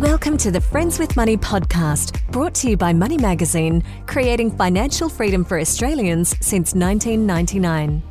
Welcome to the Friends with Money podcast, brought to you by Money Magazine, creating financial freedom for Australians since 1999.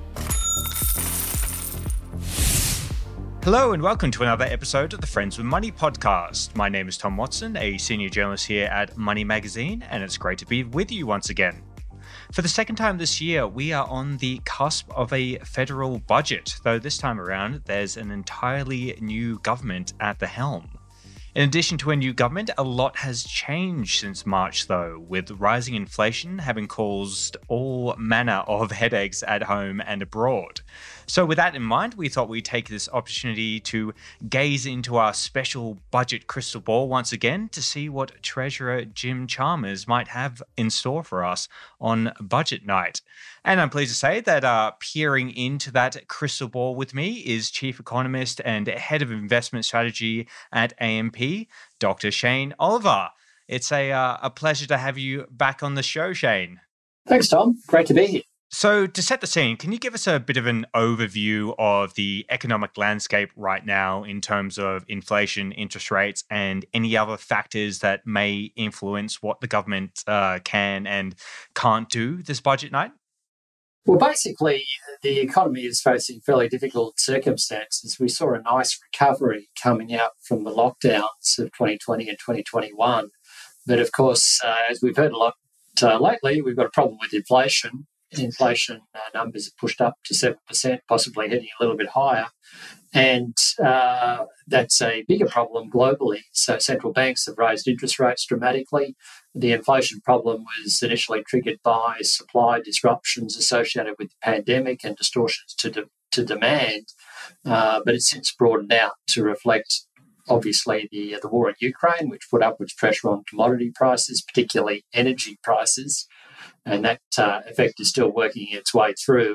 Hello and welcome to another episode of the Friends with Money podcast. My name is Tom Watson, a senior journalist here at Money Magazine, and it's great to be with you once again. For the second time this year, we are on the cusp of a federal budget, though this time around, there's an entirely new government at the helm. In addition to a new government, a lot has changed since March, though, with rising inflation having caused all manner of headaches at home and abroad. So with that in mind, we thought we'd take this opportunity to gaze into our special budget crystal ball once again to see what Treasurer Jim Chalmers might have in store for us on budget night. And I'm pleased to say that peering into that crystal ball with me is Chief Economist and Head of Investment Strategy at AMP, Dr. Shane Oliver. It's a pleasure to have you back on the show, Shane. Thanks, Tom. Great to be here. So to set the scene, can you give us a bit of an overview of the economic landscape right now in terms of inflation, interest rates, and any other factors that may influence what the government can and can't do this budget night? Well, basically, the economy is facing fairly difficult circumstances. We saw a nice recovery coming out from the lockdowns of 2020 and 2021. But of course, as we've heard a lot lately, we've got a problem with inflation. Inflation numbers are pushed up to 7%, possibly heading a little bit higher. And that's a bigger problem globally. So central banks have raised interest rates dramatically. The inflation problem was initially triggered by supply disruptions associated with the pandemic and distortions to demand, but it's since broadened out to reflect, obviously, the war in Ukraine, which put upwards pressure on commodity prices, particularly energy prices. And that effect is still working its way through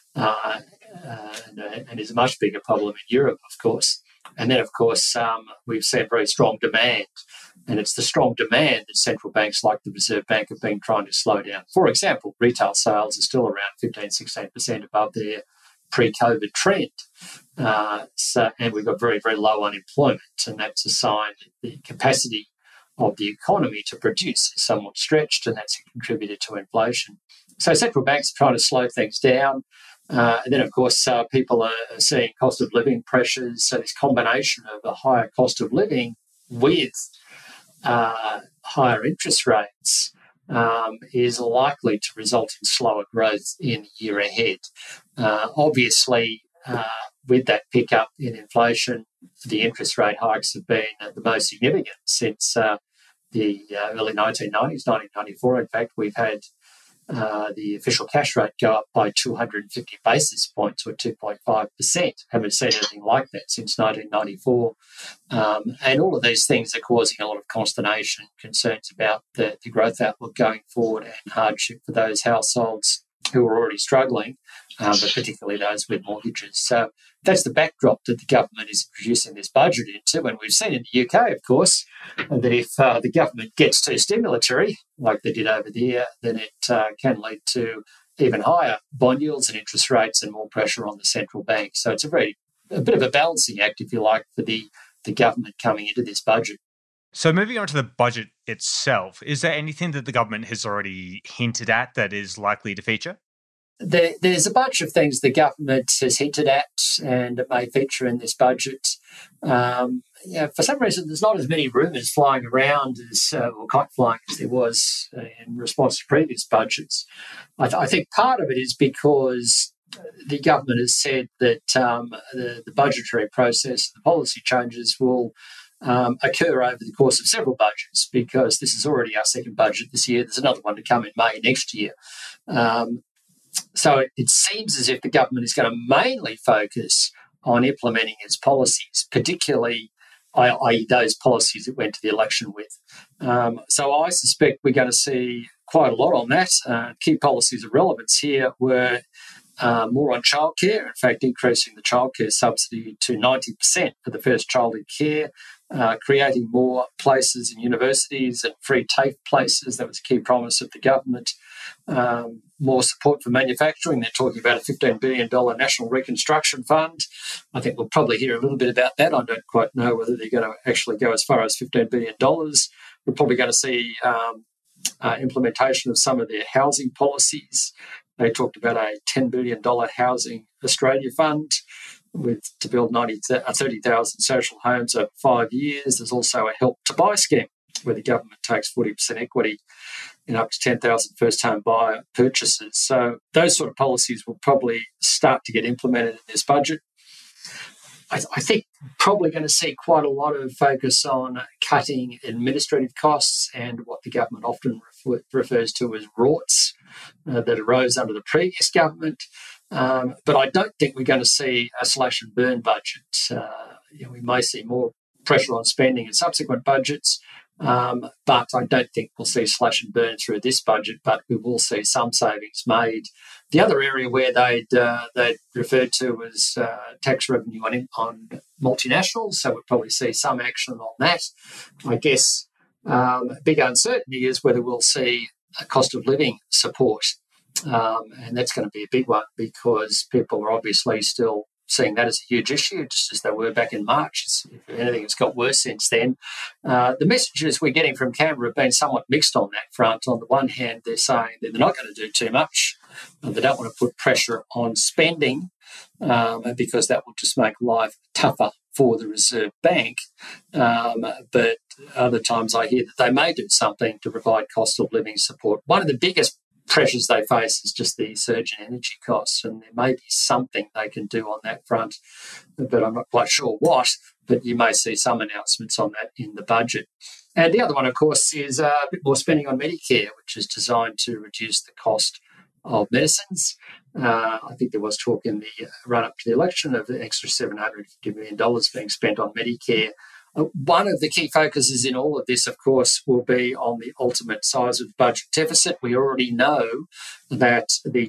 and is a much bigger problem in Europe, of course. And then, of course, we've seen very strong demand. And it's the strong demand that central banks like the Reserve Bank have been trying to slow down. For example, retail sales are still around 15-16% above their pre-COVID trend. And we've got very, very low unemployment. And that's a sign that the capacity of the economy to produce is somewhat stretched, and that's a contributor to inflation. So central banks are trying to slow things down. And then, of course, people are seeing cost of living pressures. So this combination of a higher cost of living with higher interest rates is likely to result in slower growth in the year ahead. Obviously, with that pickup in inflation, the interest rate hikes have been the most significant since the early 1990s, 1994. In fact, we've had the official cash rate go up by 250 basis points, or 2.5%. Haven't seen anything like that since 1994. And all of these things are causing a lot of consternation, concerns about the growth outlook going forward, and hardship for those households who are already struggling, but particularly those with mortgages. So that's the backdrop that the government is introducing this budget into. And we've seen in the UK, of course, that if the government gets too stimulatory, like they did over there, then it can lead to even higher bond yields and interest rates and more pressure on the central bank. So it's a bit of a balancing act, if you like, for the government coming into this budget. So moving on to the budget itself, is there anything that the government has already hinted at that is likely to feature? There's a bunch of things the government has hinted at and it may feature in this budget. For some reason, there's not as many rumours flying around or kite flying as there was in response to previous budgets. I think part of it is because the government has said that the budgetary process, the policy changes will occur over the course of several budgets, because this is already our second budget this year. There's another one to come in May next year. So it seems as if the government is going to mainly focus on implementing its policies, particularly i.e. those policies it went to the election with. So I suspect we're going to see quite a lot on that. Key policies of relevance here were more on childcare, in fact, increasing the childcare subsidy to 90% for the first child in care, creating more places in universities and free TAFE places. That was a key promise of the government. more support for manufacturing. They're talking about a $15 billion National Reconstruction Fund. I think we'll probably hear a little bit about that. I don't quite know whether they're going to actually go as far as $15 billion. We're probably going to see implementation of some of their housing policies. They talked about a $10 billion Housing Australia Fund to build 30,000 social homes over 5 years. There's also a Help to Buy scheme where the government takes 40% equity in up to 10,000 first-home buyer purchases. So those sort of policies will probably start to get implemented in this budget. I think probably going to see quite a lot of focus on cutting administrative costs and what the government often refers to as rorts that arose under the previous government. But I don't think we're going to see a slash and burn budget. We may see more pressure on spending in subsequent budgets, but I don't think we'll see slash and burn through this budget, but we will see some savings made. The other area where they'd referred to was tax revenue on multinationals, so we'll probably see some action on that. I guess a big uncertainty is whether we'll see a cost of living support, and that's going to be a big one because people are obviously still seeing that as a huge issue, just as they were back in March. If anything, it's got worse since then. The messages we're getting from Canberra have been somewhat mixed on that front. On the one hand, they're saying that they're not going to do too much. They don't want to put pressure on spending because that will just make life tougher for the Reserve Bank. But other times I hear that they may do something to provide cost of living support. One of the biggest pressures they face is just the surge in energy costs, and there may be something they can do on that front, but I'm not quite sure what, but you may see some announcements on that in the budget. And the other one, of course, is a bit more spending on Medicare, which is designed to reduce the cost of medicines. I think there was talk in the run-up to the election of an extra $750 million being spent on Medicare. One of the key focuses in all of this, of course, will be on the ultimate size of the budget deficit. We already know that the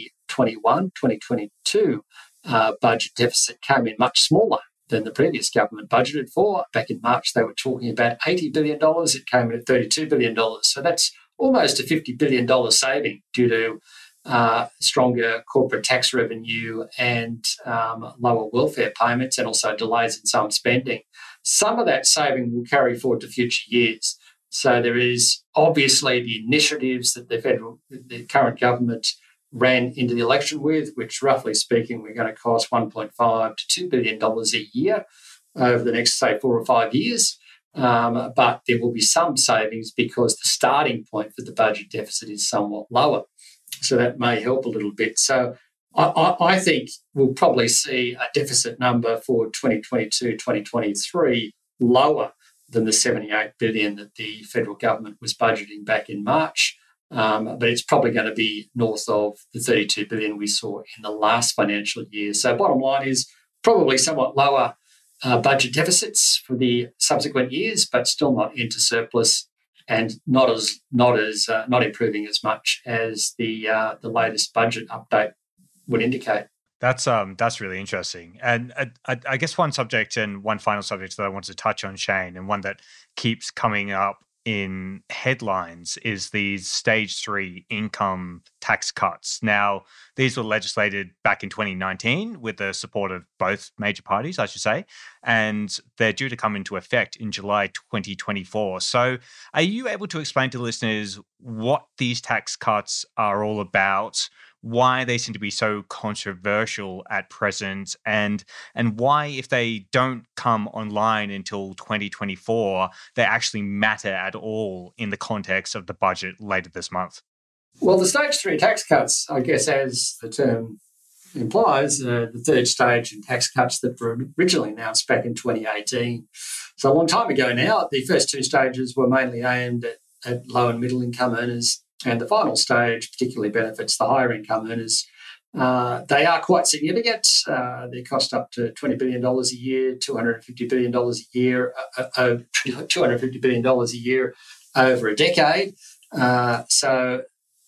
2021-2022 budget deficit came in much smaller than the previous government budgeted for. Back in March, they were talking about $80 billion. It came in at $32 billion. So that's almost a $50 billion saving due to stronger corporate tax revenue and lower welfare payments, and also delays in some spending. Some of that saving will carry forward to future years. So there is obviously the initiatives that the current government ran into the election with, which roughly speaking, we're going to cost $1.5 to $2 billion a year over the next, say, 4 or 5 years. But there will be some savings because the starting point for the budget deficit is somewhat lower. So that may help a little bit. So I think we'll probably see a deficit number for 2022-2023 lower than the $78 billion that the federal government was budgeting back in March. But it's probably going to be north of the $32 billion we saw in the last financial year. So bottom line is probably somewhat lower budget deficits for the subsequent years, but still not into surplus and not improving as much as the latest budget update would indicate. That's really interesting. And I guess one subject and one final subject that I want to touch on, Shane, and one that keeps coming up in headlines is these stage 3 income tax cuts. Now, these were legislated back in 2019 with the support of both major parties, I should say, and they're due to come into effect in July 2024. So are you able to explain to listeners what these tax cuts are all about, why they seem to be so controversial at present, and why, if they don't come online until 2024, they actually matter at all in the context of the budget later this month? Well, the stage 3 tax cuts, I guess, as the term implies, the third stage in tax cuts that were originally announced back in 2018. So a long time ago now. The first 2 stages were mainly aimed at low and middle income earners, and the final stage particularly benefits the higher income earners. They are quite significant. They cost up to $20 billion a year, $250 billion a year, $250 billion a year over a decade. So,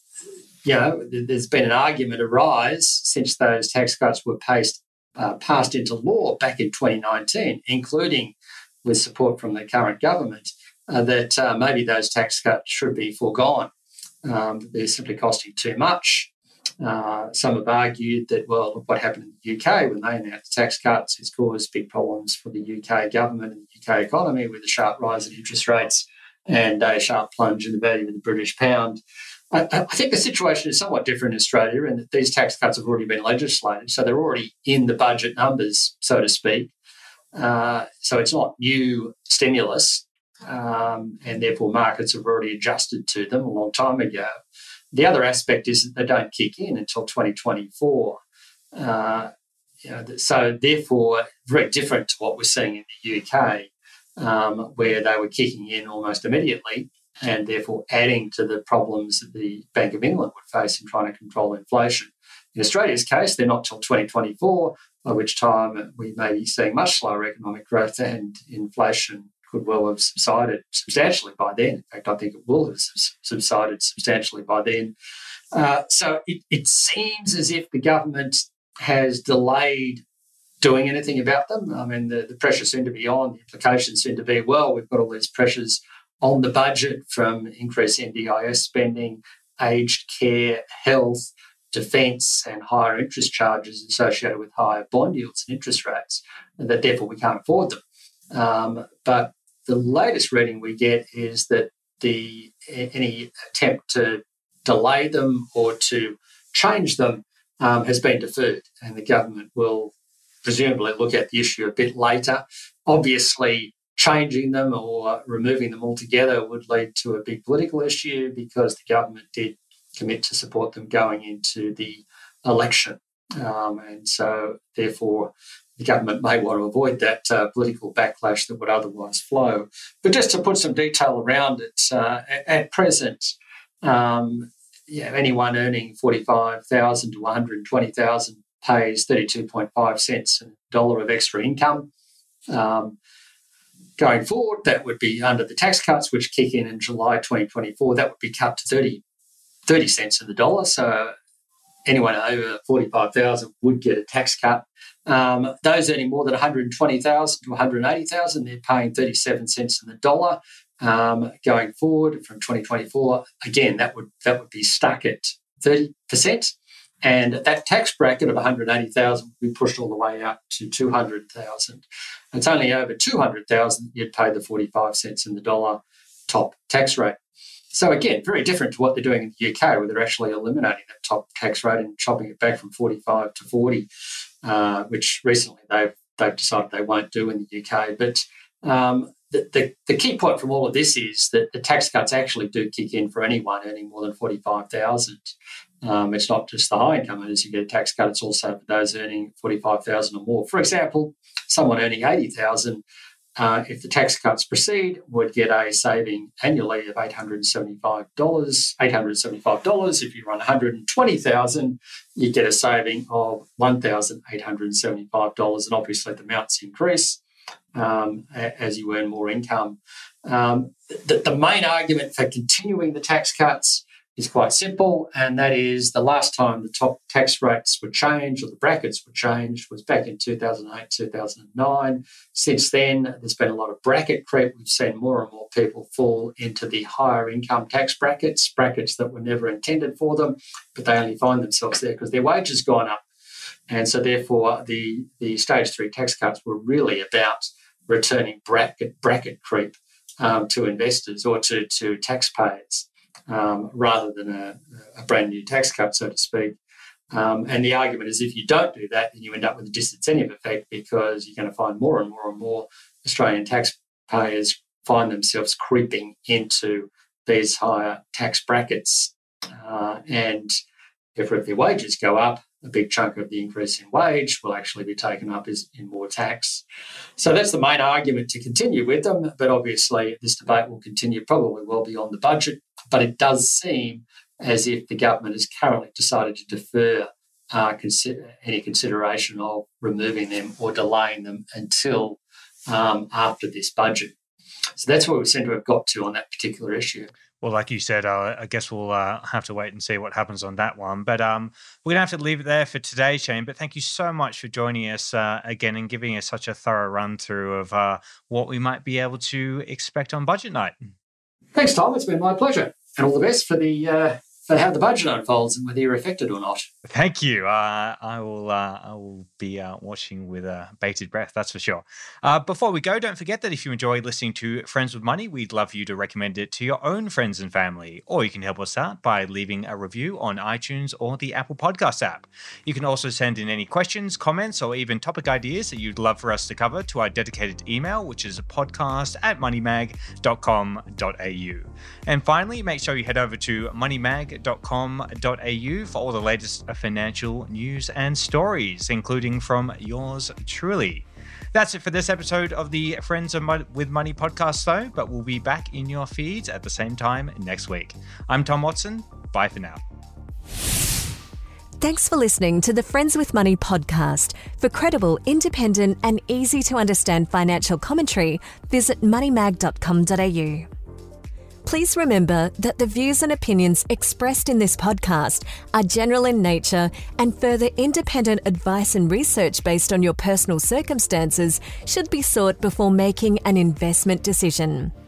there's been an argument arise since those tax cuts were passed into law back in 2019, including with support from the current government, that maybe those tax cuts should be foregone. that they're simply costing too much. Some have argued that, well, look what happened in the UK when they announced tax cuts has caused big problems for the UK government and the UK economy with a sharp rise in interest rates and a sharp plunge in the value of the British pound. I think the situation is somewhat different in Australia in that these tax cuts have already been legislated, so they're already in the budget numbers, so to speak. So it's not new stimulus, and therefore markets have already adjusted to them a long time ago. The other aspect is that they don't kick in until 2024. So therefore, very different to what we're seeing in the UK, where they were kicking in almost immediately and therefore adding to the problems that the Bank of England would face in trying to control inflation. In Australia's case, they're not till 2024, by which time we may be seeing much slower economic growth and inflation could well have subsided substantially by then. In fact, I think it will have subsided substantially by then. So it seems as if the government has delayed doing anything about them. I mean, the pressure seemed to be on. The implications seem to be, well, we've got all these pressures on the budget from increased NDIS spending, aged care, health, defence and higher interest charges associated with higher bond yields and interest rates, and that therefore we can't afford them. But the latest reading we get is that any attempt to delay them or to change them has been deferred, and the government will presumably look at the issue a bit later. Obviously, changing them or removing them altogether would lead to a big political issue because the government did commit to support them going into the election. And so, therefore, the government may want to avoid that political backlash that would otherwise flow. But just to put some detail around it, at present, anyone earning $45,000 to $120,000 pays 32.5 cents a dollar of extra income. Going forward, that would be under the tax cuts, which kick in July 2024, that would be cut to 30 cents in the dollar. So anyone over 45,000 would get a tax cut. Those earning more than 120,000 to 180,000, they're paying 37 cents in the dollar. Going forward from 2024, again, that would be stuck at 30%. And that tax bracket of 180,000 would be pushed all the way out to 200,000. It's only over 200,000 you'd pay the 45 cents in the dollar top tax rate. So again, very different to what they're doing in the UK, where they're actually eliminating that top tax rate and chopping it back from 45 to 40, which recently they've decided they won't do in the UK. But the key point from all of this is that the tax cuts actually do kick in for anyone earning more than 45,000. It's not just the high income earners who get a tax cut, it's also for those earning 45,000 or more. For example, someone earning 80,000, if the tax cuts proceed, would get a saving annually of $875. $875. If you run 120,000, you get a saving of $1,875, and obviously the amounts increase as you earn more income. The main argument for continuing the tax cuts is quite simple, and that is the last time the top tax rates were changed or the brackets were changed was back in 2008, 2009. Since then, there's been a lot of bracket creep. We've seen more and more people fall into the higher income tax brackets that were never intended for them, but they only find themselves there because their wage has gone up. And so therefore, the stage 3 tax cuts were really about returning bracket creep to investors or to taxpayers. Rather than a brand new tax cut, so to speak. And the argument is if you don't do that, then you end up with a disincentive effect because you're going to find more and more and more Australian taxpayers find themselves creeping into these higher tax brackets. And if their wages go up, a big chunk of the increase in wage will actually be taken up in more tax. So that's the main argument to continue with them. But obviously this debate will continue probably well beyond the budget. But it does seem as if the government has currently decided to defer any consideration of removing them or delaying them until after this budget. So that's where we seem to have got to on that particular issue. Well, like you said, I guess we'll have to wait and see what happens on that one. But we're going to have to leave it there for today, Shane. But thank you so much for joining us again and giving us such a thorough run through of what we might be able to expect on budget night. Thanks, Tom. It's been my pleasure. And all the best for how the budget unfolds and whether you're affected or not. Thank you. I will be watching with bated breath, that's for sure. Before we go, don't forget that if you enjoy listening to Friends with Money, we'd love you to recommend it to your own friends and family. Or you can help us out by leaving a review on iTunes or the Apple Podcast app. You can also send in any questions, comments, or even topic ideas that you'd love for us to cover to our dedicated email, which is podcast@moneymag.com.au. And finally, make sure you head over to moneymag.com.au for all the latest financial news and stories, including from yours truly. That's it for this episode of the Friends with Money podcast, though, but we'll be back in your feeds at the same time next week. I'm Tom Watson. Bye for now. Thanks for listening to the Friends with Money podcast. For credible, independent, and easy to understand financial commentary, visit moneymag.com.au. Please remember that the views and opinions expressed in this podcast are general in nature, and further independent advice and research based on your personal circumstances should be sought before making an investment decision.